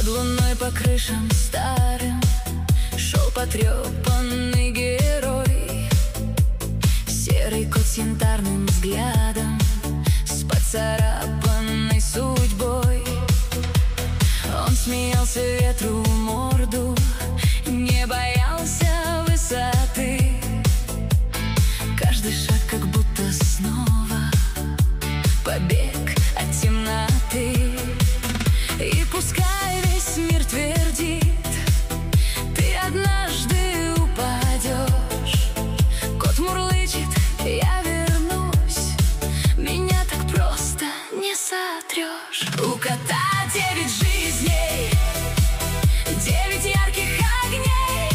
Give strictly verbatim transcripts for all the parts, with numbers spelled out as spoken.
Под луной по крышам старым шел потрепанный герой. Серый кот с янтарным взглядом, с поцарапанной судьбой. Он смеялся ветру в морду, не боялся высоты. Каждый шаг как будто снова побег от темноты. И пускай весь мир твердит, ты однажды упадешь. Кот мурлычет: я вернусь, меня так просто не сотрешь. У кота девять жизней, девять ярких огней.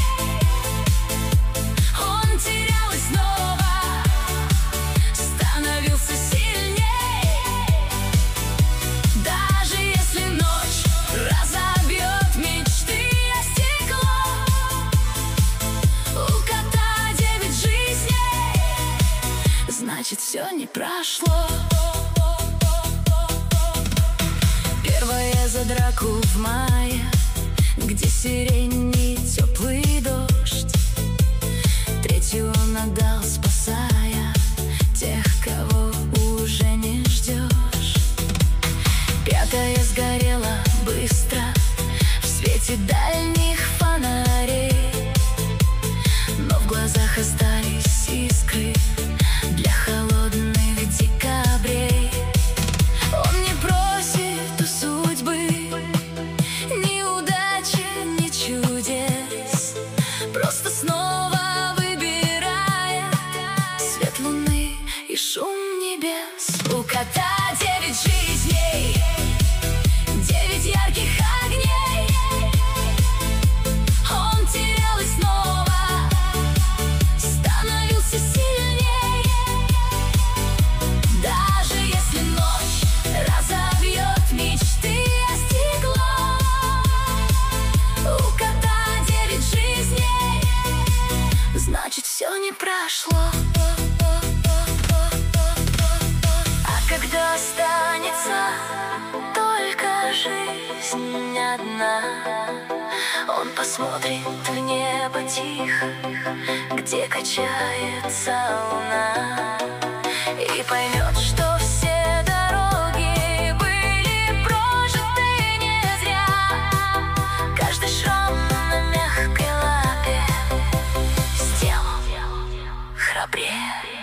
Он терял и снова становился сильней. Даже если ночь разобьет мечты о стекло, у кота девять жизней, значит, все не прошло. Первая за драку в мае, где сирень и теплый дождь. Третью он отдал, спасая тех, кого уже не ждешь. Пятая сгорела быстро в свете дальних фонарей, но в глазах остались искры для холодных декабрей. Он не просит у судьбы ни удачи, ни чудес, просто снова выбирает свет луны и шум небес. У кота девять жизней, девять ярких огней. Он терял и снова становился сильней. Даже если ночь разобьет мечты о стекло, у кота девять жизней, значит, все не прошло. А когда останется только жизнь одна, он посмотрит в небо тихо, где качается луна, и поймет, что все дороги были прожиты не зря. Каждый шрам на мягкой лапе сделал храбрее.